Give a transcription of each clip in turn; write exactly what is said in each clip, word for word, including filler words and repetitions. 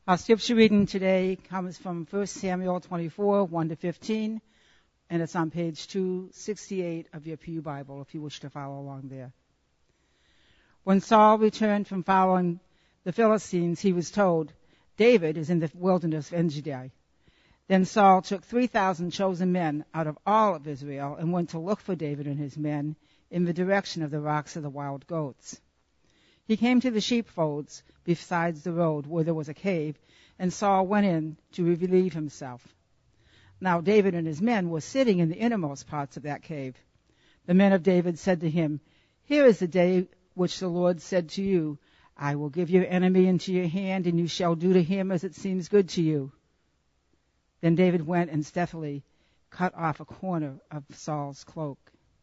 Our scripture reading today comes from First Samuel twenty-four, one to fifteen, and it's on page two sixty-eight of your Pew Bible, if you wish to follow along there. When Saul returned from following the Philistines, he was told, "David is in the wilderness of En-gedi." Then Saul took three thousand chosen men out of all of Israel and went to look for David and his men in the direction of the rocks of the wild goats. He came to the sheepfolds besides the road where there was a cave, and Saul went in to relieve himself. Now David and his men were sitting in the innermost parts of that cave. The men of David said to him, "Here is the day which the Lord said to you, I will give your enemy into your hand, and you shall do to him as it seems good to you." Then David went and stealthily cut off a corner of Saul's cloak.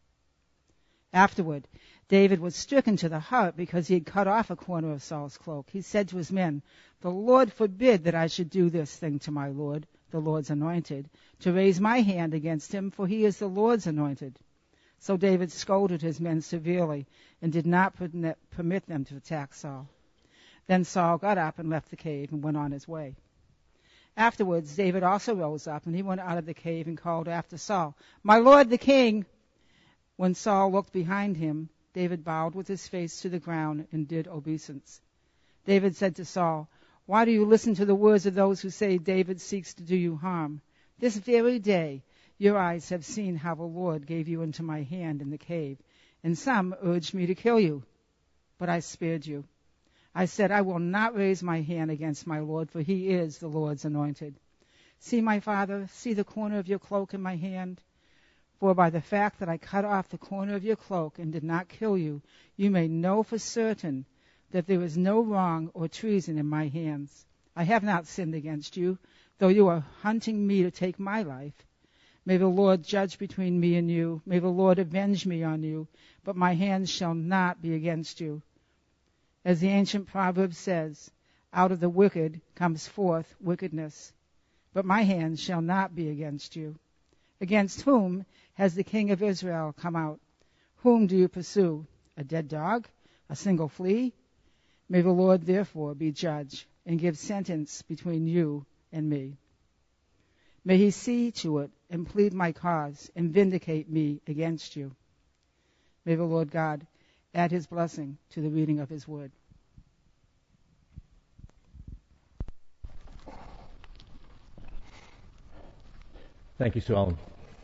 Afterward, David was stricken to the heart because he had cut off a corner of Saul's cloak. He said to his men, "The Lord forbid that I should do this thing to my Lord, the Lord's anointed, to raise my hand against him, for he is the Lord's anointed." So David scolded his men severely and did not permit them to attack Saul. Then Saul got up and left the cave and went on his way. Afterwards, David also rose up, and he went out of the cave and called after Saul, "My lord the king!" When Saul looked behind him, David bowed with his face to the ground and did obeisance. David said to Saul, "Why do you listen to the words of those who say David seeks to do you harm? This very day your eyes have seen how the Lord gave you into my hand in the cave, and some urged me to kill you. But I spared you. I said, I will not raise my hand against my Lord, for he is the Lord's anointed. See, my father, see the corner of your cloak in my hand? For by the fact that I cut off the corner of your cloak and did not kill you, you may know for certain that there is no wrong or treason in my hands. I have not sinned against you, though you are hunting me to take my life. May the Lord judge between me and you. May the Lord avenge me on you, but my hands shall not be against you. As the ancient proverb says, out of the wicked comes forth wickedness, but my hands shall not be against you. Against whom has the king of Israel come out? Whom do you pursue? A dead dog? A single flea? May the Lord therefore be judge and give sentence between you and me. May he see to it and plead my cause and vindicate me against you. May the Lord God add his blessing to the reading of his word. Thank you, Sue Ellen.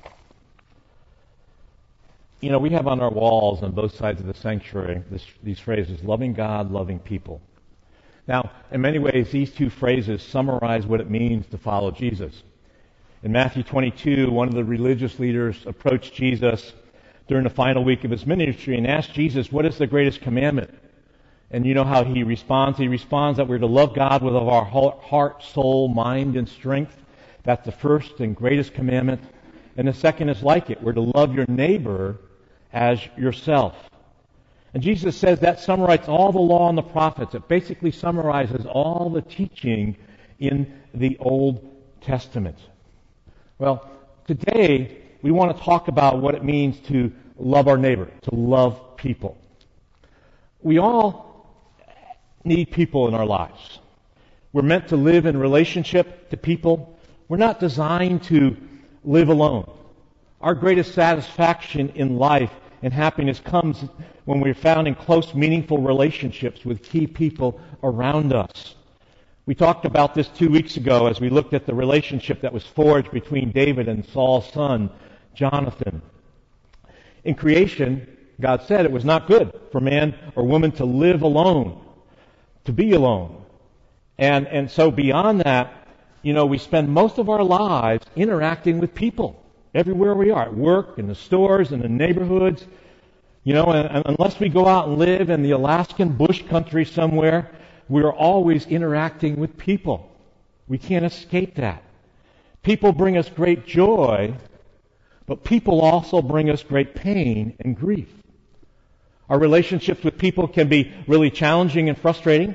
You know, we have on our walls on both sides of the sanctuary this, these phrases, loving God, loving people. Now, in many ways, these two phrases summarize what it means to follow Jesus. In Matthew twenty-two, one of the religious leaders approached Jesus during the final week of his ministry and asked Jesus, what is the greatest commandment? And you know how he responds? He responds that we're to love God with all our heart, soul, mind, and strength. That's the first and greatest commandment. And the second is like it. We're to love your neighbor as yourself. And Jesus says that summarizes all the law and the prophets. It basically summarizes all the teaching in the Old Testament. Well, today we want to talk about what it means to love our neighbor, to love people. We all need people in our lives. We're meant to live in relationship to people. We're not designed to live alone. Our greatest satisfaction in life and happiness comes when we're found in close, meaningful relationships with key people around us. We talked about this two weeks ago as we looked at the relationship that was forged between David and Saul's son, Jonathan. In creation, God said it was not good for man or woman to live alone, to be alone. And, and so beyond that, you know, we spend most of our lives interacting with people everywhere we are, at work, in the stores, in the neighborhoods. You know, and, and unless we go out and live in the Alaskan bush country somewhere, we're always interacting with people. We can't escape that. People bring us great joy, but people also bring us great pain and grief. Our relationships with people can be really challenging and frustrating.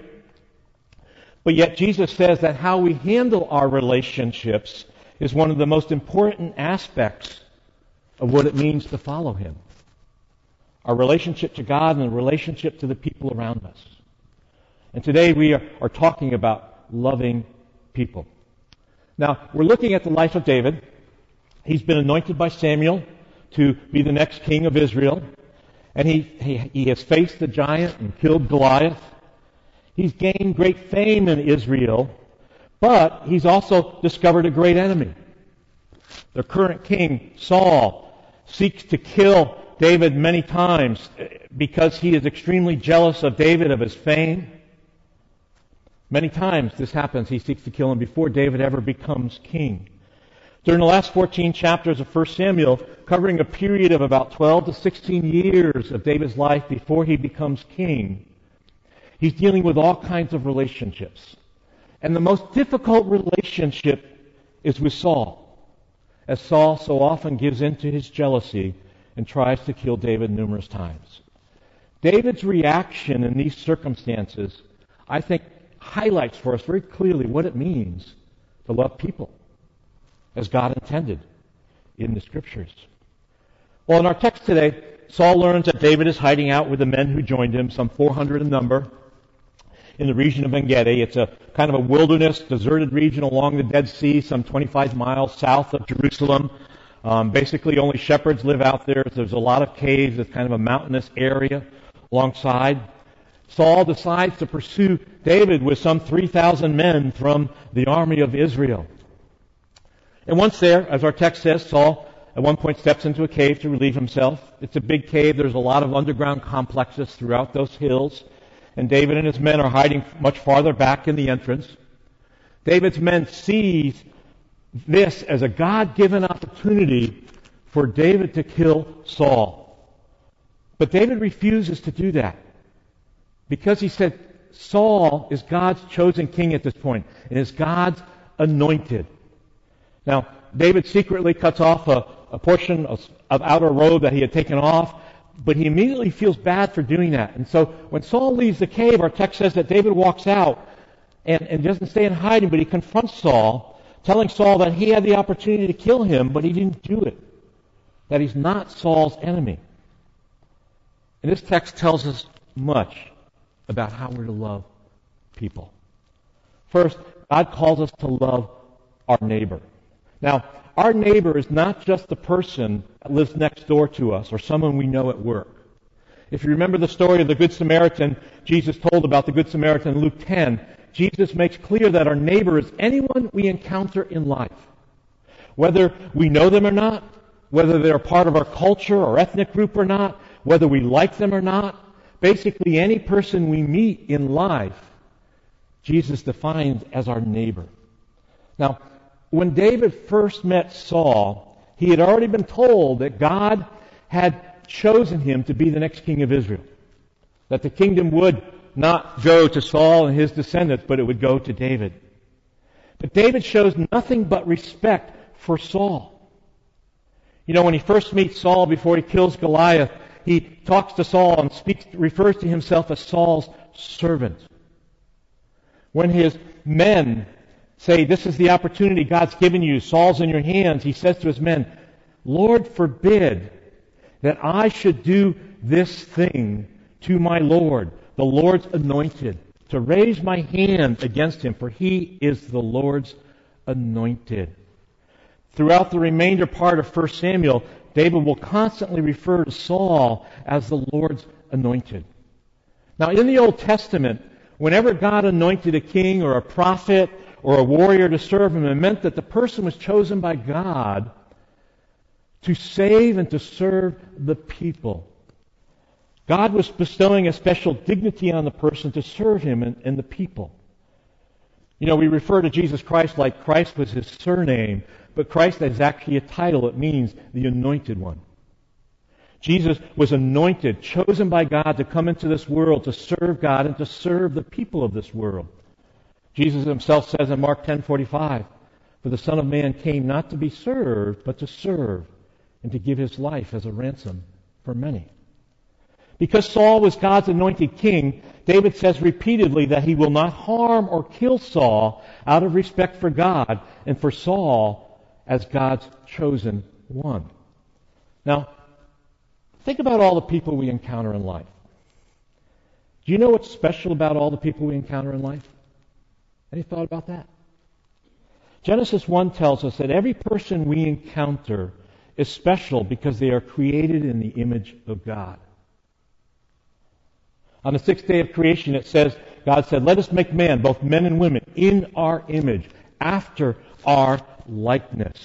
But yet Jesus says that how we handle our relationships is one of the most important aspects of what it means to follow Him. Our relationship to God and the relationship to the people around us. And today we are, are talking about loving people. Now, we're looking at the life of David. He's been anointed by Samuel to be the next king of Israel. And he, he, he has faced the giant and killed Goliath. He's gained great fame in Israel, but he's also discovered a great enemy. The current king, Saul, seeks to kill David many times because he is extremely jealous of David, of his fame. Many times this happens. He seeks to kill him before David ever becomes king. During the last fourteen chapters of First Samuel, covering a period of about twelve to sixteen years of David's life before he becomes king, he's dealing with all kinds of relationships. And the most difficult relationship is with Saul, as Saul so often gives in to his jealousy and tries to kill David numerous times. David's reaction in these circumstances, I think, highlights for us very clearly what it means to love people as God intended in the Scriptures. Well, in our text today, Saul learns that David is hiding out with the men who joined him, some four hundred in number, in the region of En-Gedi. It's a kind of a wilderness, deserted region along the Dead Sea, some twenty-five miles south of Jerusalem. Um, basically, only shepherds live out there. There's a lot of caves. It's kind of a mountainous area alongside. Saul decides to pursue David with some three thousand men from the army of Israel. And once there, as our text says, Saul at one point steps into a cave to relieve himself. It's a big cave. There's a lot of underground complexes throughout those hills. And David and his men are hiding much farther back in the entrance. David's men seize this as a God-given opportunity for David to kill Saul. But David refuses to do that because he said Saul is God's chosen king at this point and is God's anointed. Now, David secretly cuts off a, a portion of, of outer robe that he had taken off, but he immediately feels bad for doing that. And so when Saul leaves the cave, our text says that David walks out and, and doesn't stay in hiding, but he confronts Saul, telling Saul that he had the opportunity to kill him, but he didn't do it, that he's not Saul's enemy. And this text tells us much about how we're to love people. First, God calls us to love our neighbor. Now, our neighbor is not just the person that lives next door to us or someone we know at work. If you remember the story of the Good Samaritan, Jesus told about the Good Samaritan in Luke ten, Jesus makes clear that our neighbor is anyone we encounter in life. Whether we know them or not, whether they're part of our culture or ethnic group or not, whether we like them or not, basically any person we meet in life, Jesus defines as our neighbor. Now, when David first met Saul, he had already been told that God had chosen him to be the next king of Israel. That the kingdom would not go to Saul and his descendants, but it would go to David. But David shows nothing but respect for Saul. You know, when he first meets Saul before he kills Goliath, he talks to Saul and speaks, refers to himself as Saul's servant. When his men say, this is the opportunity God's given you, Saul's in your hands, he says to his men, Lord forbid that I should do this thing to my Lord, the Lord's anointed, to raise my hand against him, for he is the Lord's anointed. Throughout the remainder part of First Samuel, David will constantly refer to Saul as the Lord's anointed. Now, in the Old Testament, whenever God anointed a king or a prophet or a warrior to serve him, it meant that the person was chosen by God to save and to serve the people. God was bestowing a special dignity on the person to serve him and, and the people. You know, we refer to Jesus Christ like Christ was his surname, but Christ is actually a title. It means the anointed one. Jesus was anointed, chosen by God to come into this world to serve God and to serve the people of this world. Jesus himself says in Mark ten forty-five, for the Son of Man came not to be served, but to serve and to give his life as a ransom for many. Because Saul was God's anointed king, David says repeatedly that he will not harm or kill Saul out of respect for God and for Saul as God's chosen one. Now, think about all the people we encounter in life. Do you know what's special about all the people we encounter in life? Any thought about that? Genesis one tells us that every person we encounter is special because they are created in the image of God. On the sixth day of creation, it says, God said, let us make man, both men and women, in our image, after our likeness.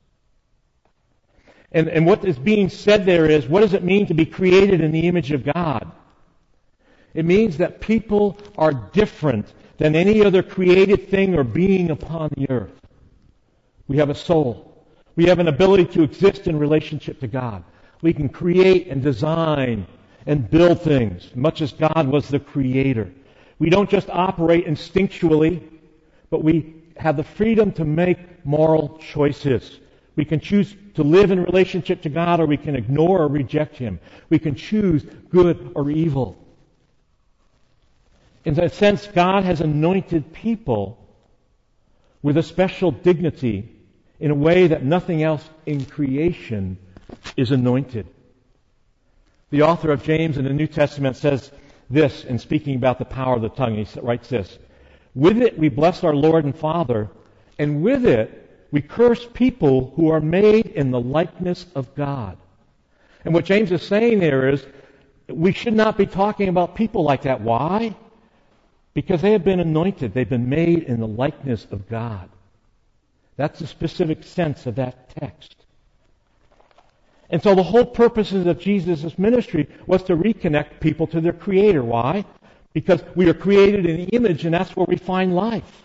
And, and what is being said there is, what does it mean to be created in the image of God? It means that people are different than any other created thing or being upon the earth. We have a soul. We have an ability to exist in relationship to God. We can create and design and build things, much as God was the creator. We don't just operate instinctually, but we have the freedom to make moral choices. We can choose to live in relationship to God, or we can ignore or reject Him. We can choose good or evil. In that sense, God has anointed people with a special dignity in a way that nothing else in creation is anointed. The author of James in the New Testament says this in speaking about the power of the tongue. He writes this, with it we bless our Lord and Father, and with it we curse people who are made in the likeness of God. And what James is saying there is, we should not be talking about people like that. Why? Because they have been anointed. They've been made in the likeness of God. That's the specific sense of that text. And so the whole purposes of Jesus' ministry was to reconnect people to their Creator. Why? Because we are created in the image, and that's where we find life.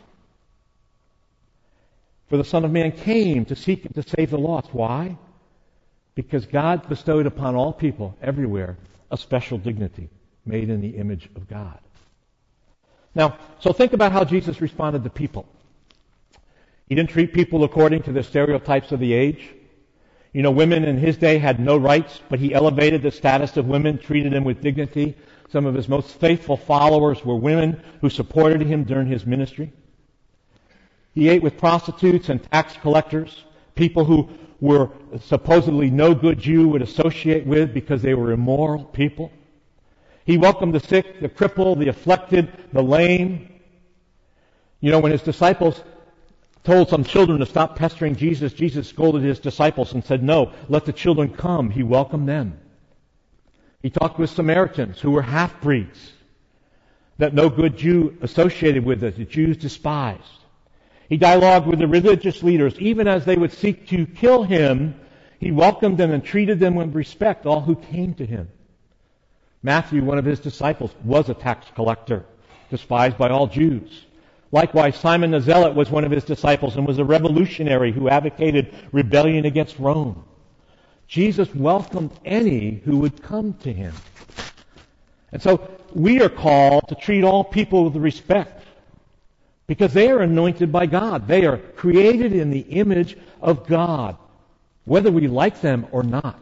For the Son of Man came to seek and to save the lost. Why? Because God bestowed upon all people, everywhere, a special dignity, made in the image of God. Now, so think about how Jesus responded to people. He didn't treat people according to the stereotypes of the age. You know, women in His day had no rights, but He elevated the status of women, treated them with dignity. Some of His most faithful followers were women who supported Him during His ministry. He ate with prostitutes and tax collectors, people who were supposedly no good Jew would associate with because they were immoral people. He welcomed the sick, the crippled, the afflicted, the lame. You know, when His disciples told some children to stop pestering Jesus, Jesus scolded His disciples and said, no, let the children come. He welcomed them. He talked with Samaritans who were half-breeds that no good Jew associated with it, the Jews despised. He dialogued with the religious leaders. Even as they would seek to kill Him, He welcomed them and treated them with respect, all who came to Him. Matthew, one of His disciples, was a tax collector, despised by all Jews. Likewise, Simon the Zealot was one of His disciples and was a revolutionary who advocated rebellion against Rome. Jesus welcomed any who would come to Him. And so we are called to treat all people with respect because they are anointed by God. They are created in the image of God, whether we like them or not.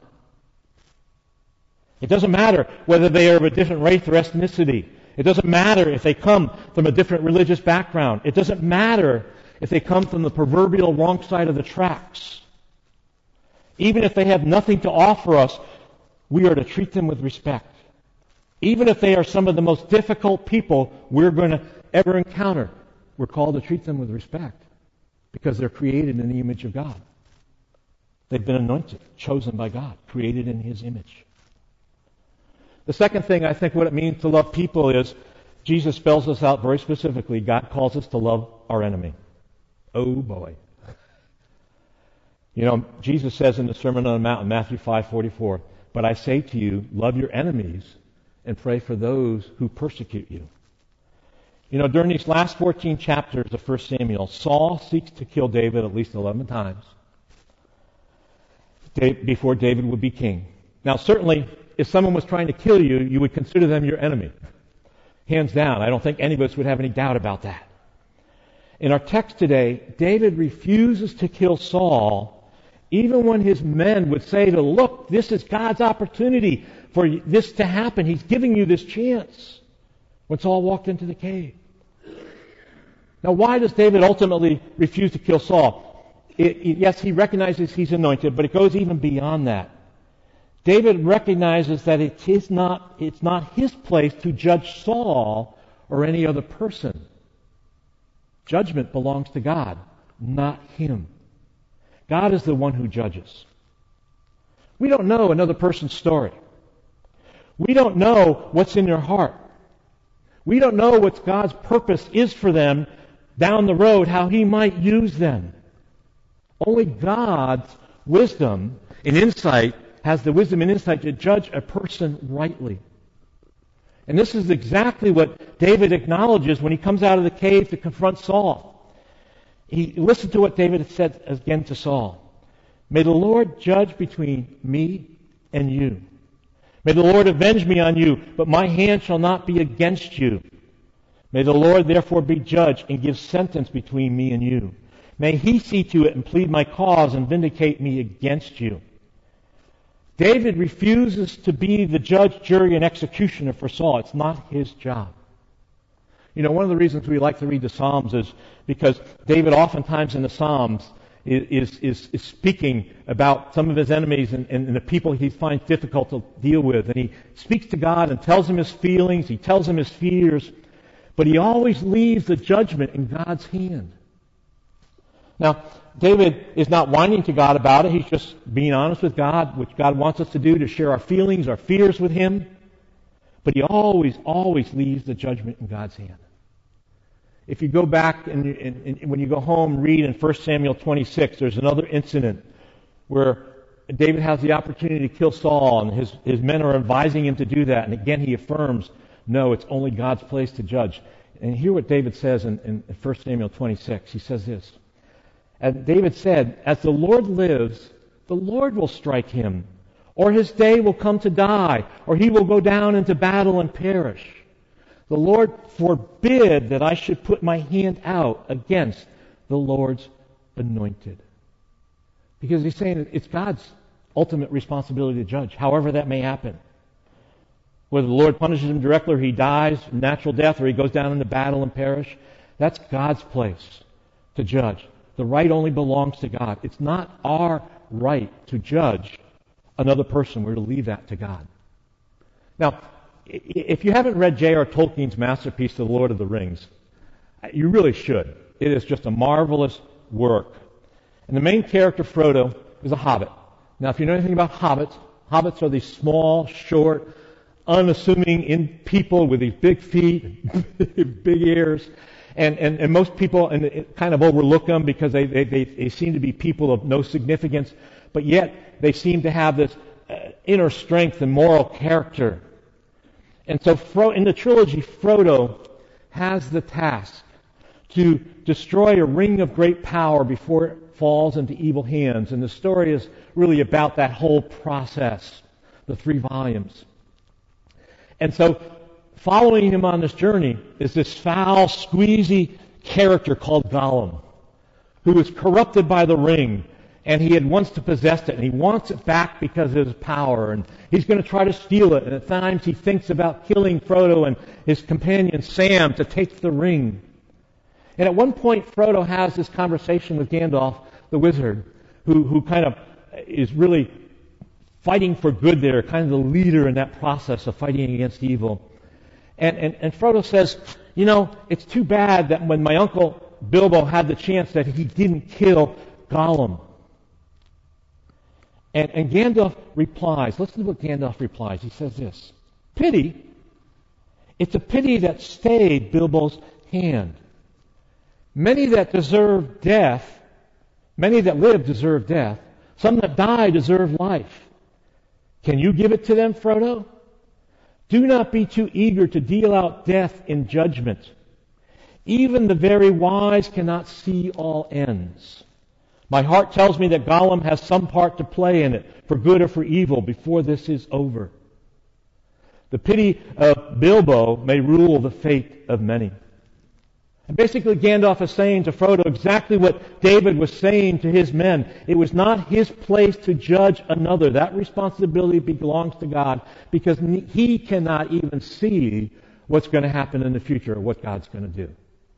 It doesn't matter whether they are of a different race or ethnicity. It doesn't matter if they come from a different religious background. It doesn't matter if they come from the proverbial wrong side of the tracks. Even if they have nothing to offer us, we are to treat them with respect. Even if they are some of the most difficult people we're going to ever encounter, we're called to treat them with respect because they're created in the image of God. They've been anointed, chosen by God, created in His image. The second thing I think what it means to love people is Jesus spells this out very specifically. God calls us to love our enemy. Oh boy. You know, Jesus says in the Sermon on the Mount in Matthew five forty-four, but I say to you, love your enemies and pray for those who persecute you. You know, during these last fourteen chapters of First Samuel, Saul seeks to kill David at least eleven times before David would be king. Now, certainly, if someone was trying to kill you, you would consider them your enemy. Hands down. I don't think any of us would have any doubt about that. In our text today, David refuses to kill Saul, even when his men would say to, look, this is God's opportunity for this to happen. He's giving you this chance. When Saul walked into the cave. Now, why does David ultimately refuse to kill Saul? It, it, yes, he recognizes he's anointed, but it goes even beyond that. David recognizes that it is not, it's not his place to judge Saul or any other person. Judgment belongs to God, not him. God is the one who judges. We don't know another person's story. We don't know what's in their heart. We don't know what God's purpose is for them down the road, how he might use them. Only God's wisdom and insight has the wisdom and insight to judge a person rightly. And this is exactly what David acknowledges when he comes out of the cave to confront Saul. He listened to what David had said again to Saul. May the Lord judge between me and you. May the Lord avenge me on you, but my hand shall not be against you. May the Lord therefore be judge and give sentence between me and you. May he see to it and plead my cause and vindicate me against you. David refuses to be the judge, jury, and executioner for Saul. It's not his job. You know, one of the reasons we like to read the Psalms is because David oftentimes in the Psalms is, is, is speaking about some of his enemies and, and, and the people he finds difficult to deal with. And he speaks to God and tells him his feelings, he tells him his fears, but he always leaves the judgment in God's hand. Now, David is not whining to God about it. He's just being honest with God, which God wants us to do, to share our feelings, our fears with him. But he always, always leaves the judgment in God's hand. If you go back and, and, and when you go home, read in First Samuel twenty-six, there's another incident where David has the opportunity to kill Saul, and his, his men are advising him to do that. And again, he affirms, no, it's only God's place to judge. And hear what David says in, in First Samuel twenty-six. He says this. And David said, as the Lord lives, the Lord will strike him, or his day will come to die, or he will go down into battle and perish. The Lord forbid that I should put my hand out against the Lord's anointed. Because he's saying it's God's ultimate responsibility to judge, however that may happen. Whether the Lord punishes him directly or he dies, natural death, or he goes down into battle and perish, that's God's place to judge. The right only belongs to God. It's not our right to judge another person. We're to leave that to God. Now, if you haven't read J R Tolkien's masterpiece, The Lord of the Rings, you really should. It is just a marvelous work. And the main character, Frodo, is a hobbit. Now, if you know anything about hobbits, hobbits are these small, short, unassuming in people with these big feet, big ears. And, and, and most people and it kind of overlook them because they, they, they, they seem to be people of no significance, but yet they seem to have this uh, inner strength and moral character. And so Fro- in the trilogy, Frodo has the task to destroy a ring of great power before it falls into evil hands. And the story is really about that whole process, the three volumes. And so following him on this journey is this foul, squeezy character called Gollum, who is corrupted by the ring, and he had once to possess it, and he wants it back because of his power, and he's going to try to steal it, and at times he thinks about killing Frodo and his companion Sam to take the ring. And at one point, Frodo has this conversation with Gandalf, the wizard, who, who kind of is really fighting for good there, kind of the leader in that process of fighting against evil. And, and, and Frodo says, you know, it's too bad that when my uncle Bilbo had the chance that he didn't kill Gollum. And, and Gandalf replies, listen to what Gandalf replies. He says this, pity? It's a pity that stayed Bilbo's hand. Many that deserve death, many that live deserve death. Some that die deserve life. Can you give it to them, Frodo? Do not be too eager to deal out death in judgment. Even the very wise cannot see all ends. My heart tells me that Gollum has some part to play in it, for good or for evil, before this is over. The pity of Bilbo may rule the fate of many. And basically Gandalf is saying to Frodo exactly what David was saying to his men. It was not his place to judge another. That responsibility belongs to God, because he cannot even see what's going to happen in the future or what God's going to do.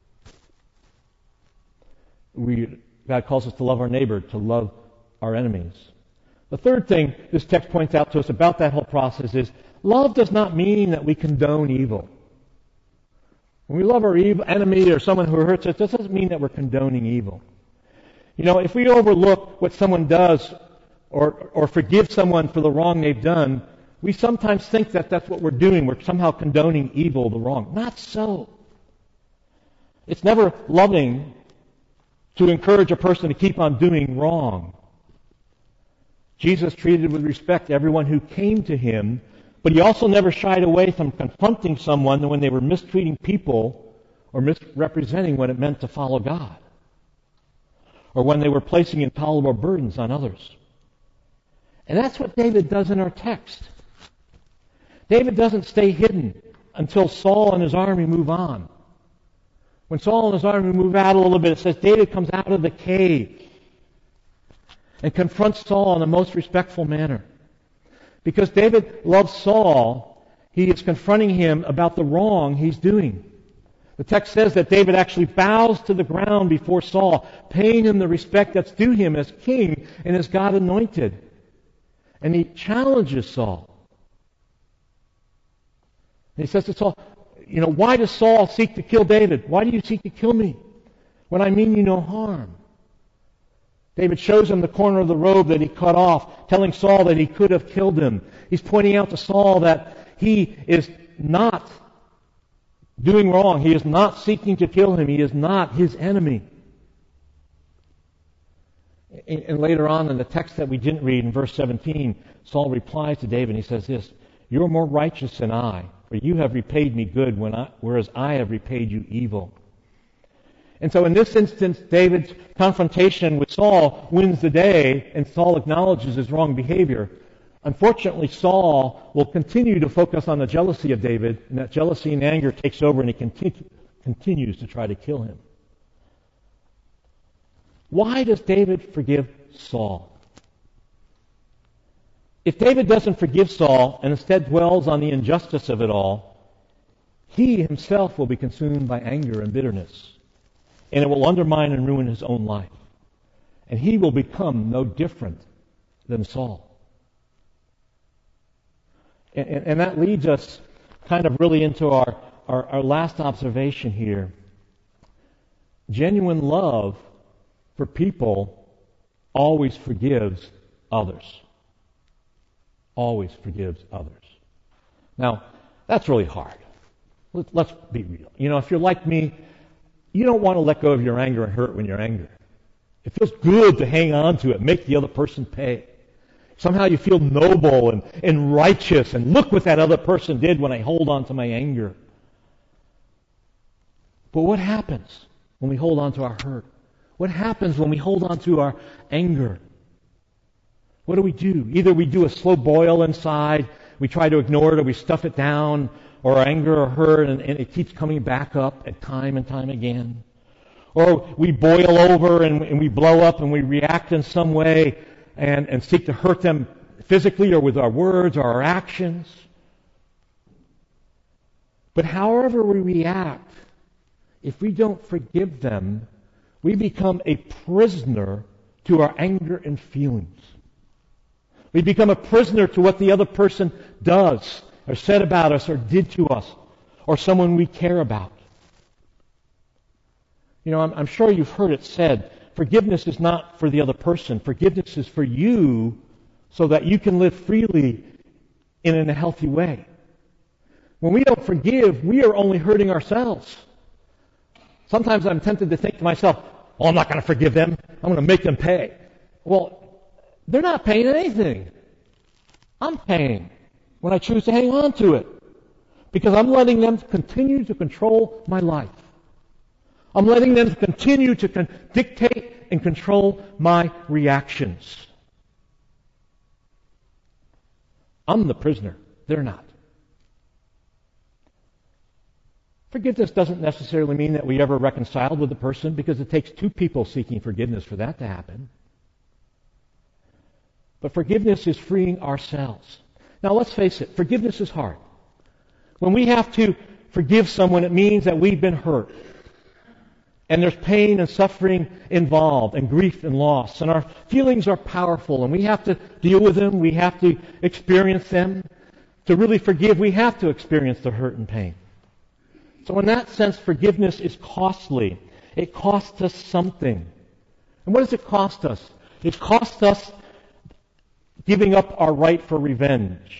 We, God calls us to love our neighbor, to love our enemies. The third thing this text points out to us about that whole process is love does not mean that we condone evil. When we love our evil enemy or someone who hurts us, that doesn't mean that we're condoning evil. You know, if we overlook what someone does or, or forgive someone for the wrong they've done, we sometimes think that that's what we're doing. We're somehow condoning evil, the wrong. Not so. It's never loving to encourage a person to keep on doing wrong. Jesus treated with respect everyone who came to him, but he also never shied away from confronting someone when they were mistreating people or misrepresenting what it meant to follow God, or when they were placing intolerable burdens on others. And that's what David does in our text. David doesn't stay hidden until Saul and his army move on. When Saul and his army move out a little bit, it says David comes out of the cave and confronts Saul in the most respectful manner. Because David loves Saul, he is confronting him about the wrong he's doing. The text says that David actually bows to the ground before Saul, paying him the respect that's due him as king and as God anointed. And he challenges Saul. And he says to Saul, you know, why does Saul seek to kill David? Why do you seek to kill me when I mean you no harm? David shows him the corner of the robe that he cut off, telling Saul that he could have killed him. He's pointing out to Saul that he is not doing wrong. He is not seeking to kill him. He is not his enemy. And later on in the text that we didn't read, in verse seventeen, Saul replies to David and he says this, "You are more righteous than I, for you have repaid me good, when I, whereas I have repaid you evil." And so in this instance, David's confrontation with Saul wins the day, and Saul acknowledges his wrong behavior. Unfortunately, Saul will continue to focus on the jealousy of David, and that jealousy and anger takes over, and he continu- continues to try to kill him. Why does David forgive Saul? If David doesn't forgive Saul and instead dwells on the injustice of it all, he himself will be consumed by anger and bitterness, and it will undermine and ruin his own life. And he will become no different than Saul. And, and, and that leads us kind of really into our, our, our last observation here. Genuine love for people always forgives others. Always forgives others. Now, that's really hard. Let's be real. You know, if you're like me, you don't want to let go of your anger and hurt when you're angry. It feels good to hang on to it, make the other person pay. Somehow you feel noble and, and righteous, and look what that other person did when I hold on to my anger. But what happens when we hold on to our hurt? What happens when we hold on to our anger? What do we do? Either we do a slow boil inside, we try to ignore it, or we stuff it down, or our anger or hurt, and, and it keeps coming back up at time and time again. Or we boil over and, and we blow up and we react in some way and, and seek to hurt them physically or with our words or our actions. But however we react, if we don't forgive them, we become a prisoner to our anger and feelings. We become a prisoner to what the other person does or said about us or did to us or someone we care about. You know, I'm, I'm sure you've heard it said, forgiveness is not for the other person. Forgiveness is for you so that you can live freely and in a healthy way. When we don't forgive, we are only hurting ourselves. Sometimes I'm tempted to think to myself, oh, I'm not going to forgive them. I'm going to make them pay. Well, they're not paying anything. I'm paying when I choose to hang on to it, because I'm letting them continue to control my life. I'm letting them continue to con- dictate and control my reactions. I'm the prisoner. They're not. Forgiveness doesn't necessarily mean that we ever reconciled with the person, because it takes two people seeking forgiveness for that to happen. But forgiveness is freeing ourselves. Now let's face it, forgiveness is hard. When we have to forgive someone, it means that we've been hurt. And there's pain and suffering involved, and grief and loss. And our feelings are powerful, and we have to deal with them. We have to experience them. To really forgive, we have to experience the hurt and pain. So in that sense, forgiveness is costly. It costs us something. And what does it cost us? It costs us giving up our right for revenge.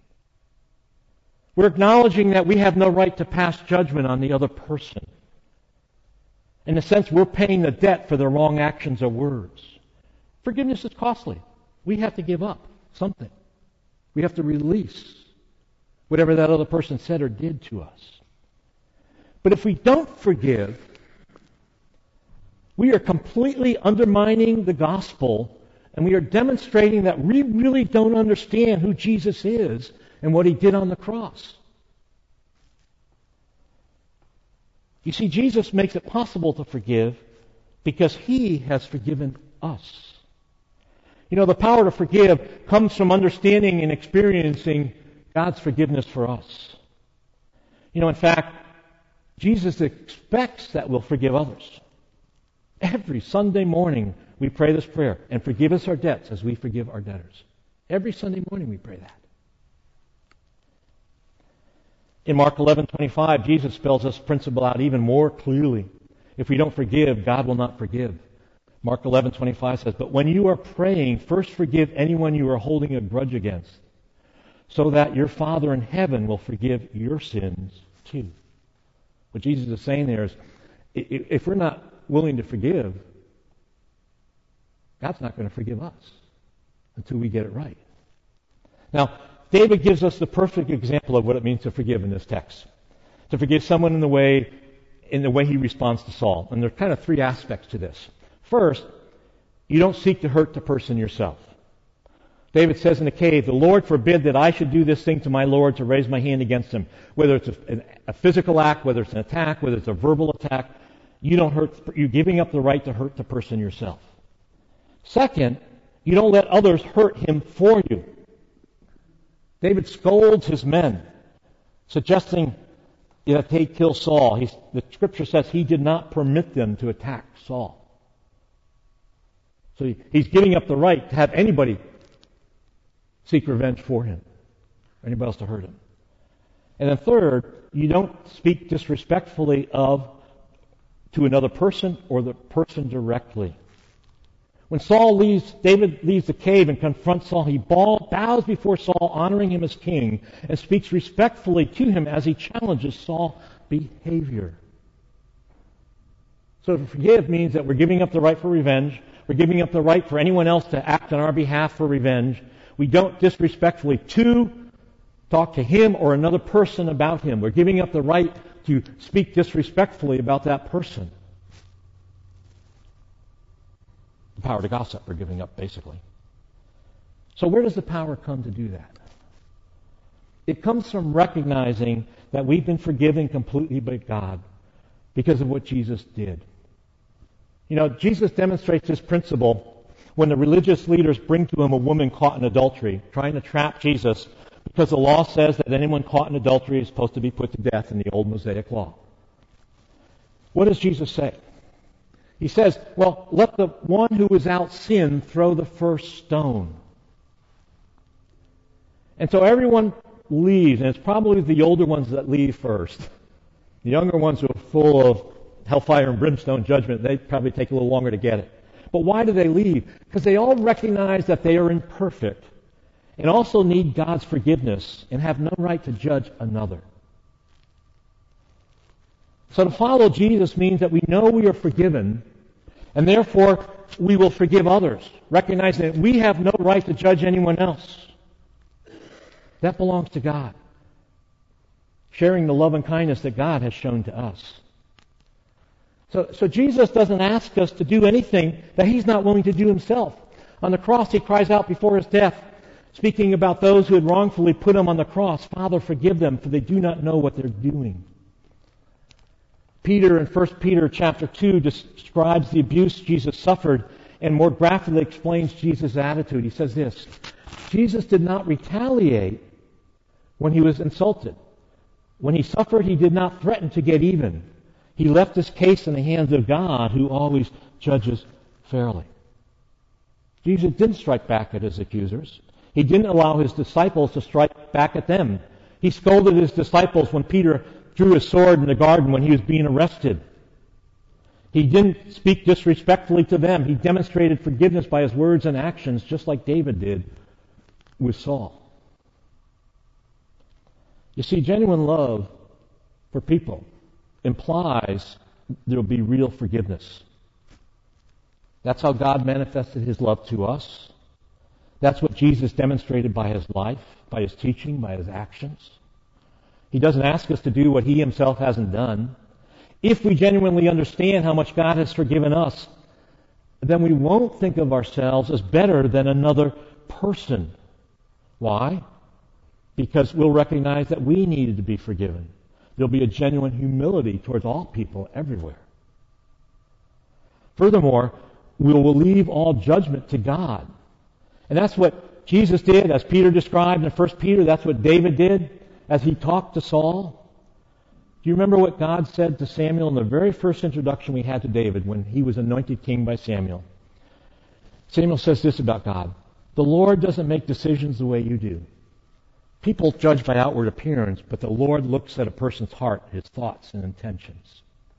We're acknowledging that we have no right to pass judgment on the other person. In a sense, we're paying the debt for their wrong actions or words. Forgiveness is costly. We have to give up something. We have to release whatever that other person said or did to us. But if we don't forgive, we are completely undermining the gospel, and we are demonstrating that we really don't understand who Jesus is and what he did on the cross. You see, Jesus makes it possible to forgive because he has forgiven us. You know, the power to forgive comes from understanding and experiencing God's forgiveness for us. You know, in fact, Jesus expects that we'll forgive others. Every Sunday morning we pray this prayer, and forgive us our debts as we forgive our debtors. Every Sunday morning we pray that. In Mark eleven twenty-five, Jesus spells this principle out even more clearly. If we don't forgive, God will not forgive. Mark eleven twenty-five says, "But when you are praying, first forgive anyone you are holding a grudge against, so that your Father in heaven will forgive your sins too." What Jesus is saying there is, if we're not willing to forgive, God's not going to forgive us until we get it right. Now, David gives us the perfect example of what it means to forgive in this text. To forgive someone in the way in the way he responds to Saul. And there are kind of three aspects to this. First, you don't seek to hurt the person yourself. David says in the cave, "The Lord forbid that I should do this thing to my Lord, to raise my hand against him." Whether it's a, a physical act, whether it's an attack, whether it's a verbal attack, you don't hurt. You're giving up the right to hurt the person yourself. Second, you don't let others hurt him for you. David scolds his men, suggesting that they kill Saul. He's, the Scripture says he did not permit them to attack Saul. So he, he's giving up the right to have anybody seek revenge for him, or anybody else to hurt him. And then third, you don't speak disrespectfully of to another person or the person directly. When Saul leaves, David leaves the cave and confronts Saul, he bows before Saul, honoring him as king, and speaks respectfully to him as he challenges Saul's behavior. So to forgive means that we're giving up the right for revenge. We're giving up the right for anyone else to act on our behalf for revenge. We don't disrespectfully to talk to him or another person about him. We're giving up the right to speak disrespectfully about that person. The power to gossip we're giving up, basically. So where does the power come to do that? It comes from recognizing that we've been forgiven completely by God because of what Jesus did. You know, Jesus demonstrates this principle when the religious leaders bring to him a woman caught in adultery, trying to trap Jesus, because the law says that anyone caught in adultery is supposed to be put to death in the old Mosaic law. What does Jesus say? He says, well, let the one who is without sin throw the first stone. And so everyone leaves, and it's probably the older ones that leave first. The younger ones who are full of hellfire and brimstone judgment, they probably take a little longer to get it. But why do they leave? Because they all recognize that they are imperfect and also need God's forgiveness and have no right to judge another. So to follow Jesus means that we know we are forgiven, and therefore we will forgive others, recognizing that we have no right to judge anyone else. That belongs to God. Sharing the love and kindness that God has shown to us. So, so Jesus doesn't ask us to do anything that he's not willing to do himself. On the cross, he cries out before his death, speaking about those who had wrongfully put him on the cross, "Father, forgive them, for they do not know what they're doing." Peter in First Peter chapter two describes the abuse Jesus suffered and more graphically explains Jesus' attitude. He says this, "Jesus did not retaliate when he was insulted. When he suffered, he did not threaten to get even. He left his case in the hands of God, who always judges fairly." Jesus didn't strike back at his accusers. He didn't allow his disciples to strike back at them. He scolded his disciples when Peter drew his sword in the garden when he was being arrested. He didn't speak disrespectfully to them. He demonstrated forgiveness by his words and actions, just like David did with Saul. You see, genuine love for people implies there will be real forgiveness. That's how God manifested his love to us. That's what Jesus demonstrated by his life, by his teaching, by his actions. He doesn't ask us to do what he himself hasn't done. If we genuinely understand how much God has forgiven us, then we won't think of ourselves as better than another person. Why? Because we'll recognize that we needed to be forgiven. There'll be a genuine humility towards all people everywhere. Furthermore, we will leave all judgment to God. And that's what Jesus did, as Peter described in First Peter. That's what David did as he talked to Saul. Do you remember what God said to Samuel in the very first introduction we had to David when he was anointed king by Samuel? Samuel says this about God: "The Lord doesn't make decisions the way you do. People judge by outward appearance, but the Lord looks at a person's heart, his thoughts and intentions."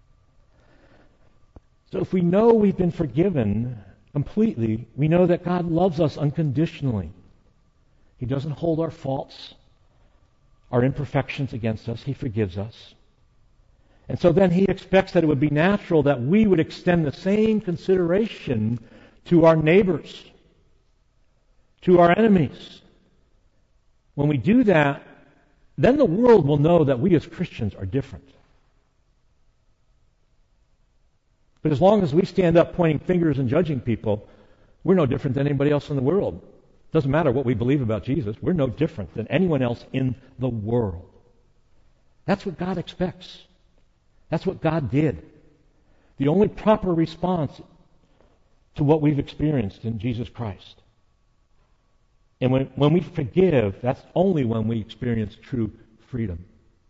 So if we know we've been forgiven completely, we know that God loves us unconditionally. He doesn't hold our faults, our imperfections against us. He forgives us. And so then he expects that it would be natural that we would extend the same consideration to our neighbors, to our enemies. When we do that, then the world will know that we as Christians are different. But as long as we stand up pointing fingers and judging people, we're no different than anybody else in the world. Doesn't matter what we believe about Jesus. We're no different than anyone else in the world. That's what God expects. That's what God did. The only proper response to what we've experienced in Jesus Christ. And when, when we forgive, that's only when we experience true freedom.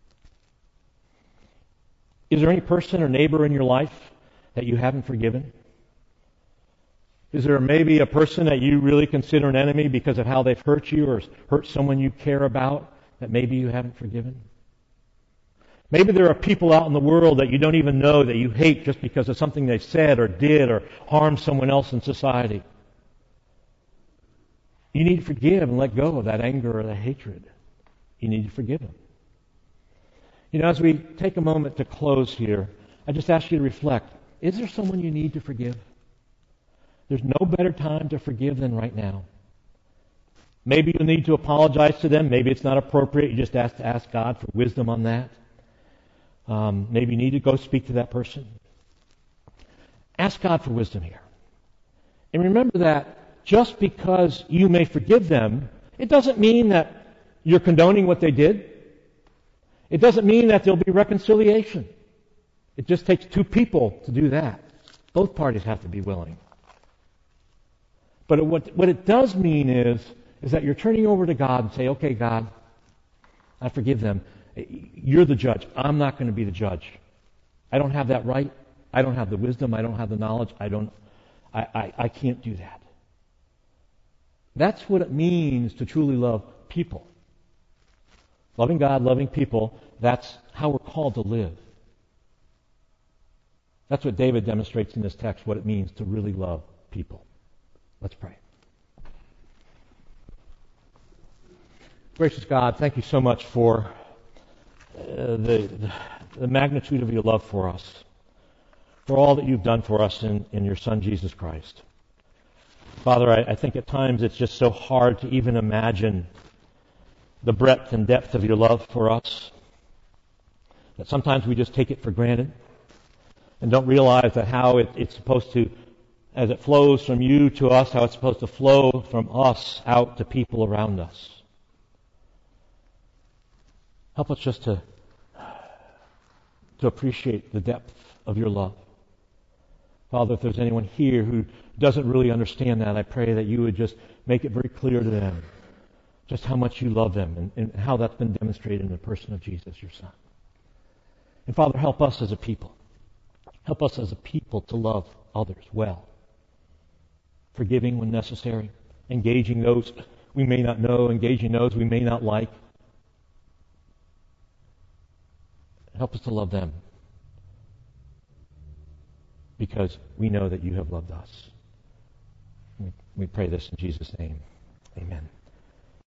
Is there any person or neighbor in your life that you haven't forgiven? Is there maybe a person that you really consider an enemy because of how they've hurt you or hurt someone you care about that maybe you haven't forgiven? Maybe there are people out in the world that you don't even know that you hate just because of something they said or did or harmed someone else in society. You need to forgive and let go of that anger or that hatred. You need to forgive them. You know, as we take a moment to close here, I just ask you to reflect. Is there someone you need to forgive? There's no better time to forgive than right now. Maybe you need to apologize to them. Maybe it's not appropriate. You just have to ask God for wisdom on that. Um, maybe you need to go speak to that person. Ask God for wisdom here. And remember that just because you may forgive them, it doesn't mean that you're condoning what they did. It doesn't mean that there'll be reconciliation. It just takes two people to do that. Both parties have to be willing. But what, what it does mean is, is that you're turning over to God and say, okay, God, I forgive them. You're the judge. I'm not going to be the judge. I don't have that right. I don't have the wisdom. I don't have the knowledge. I don't. I, I, I can't do that. That's what it means to truly love people. Loving God, loving people, that's how we're called to live. That's what David demonstrates in this text, what it means to really love people. Let's pray. Gracious God, thank you so much for uh, the, the, the magnitude of your love for us, for all that you've done for us in, in your Son, Jesus Christ. Father, I, I think at times it's just so hard to even imagine the breadth and depth of your love for us, that sometimes we just take it for granted and don't realize that how it, it's supposed to, as it flows from you to us, how it's supposed to flow from us out to people around us. Help us just to, to appreciate the depth of your love. Father, if there's anyone here who doesn't really understand that, I pray that you would just make it very clear to them just how much you love them and, and how that's been demonstrated in the person of Jesus, your Son. And Father, help us as a people. Help us as a people to love others well. Forgiving when necessary. Engaging those we may not know. Engaging those we may not like. Help us to love them because we know that you have loved us. We, we pray this in Jesus' name. Amen.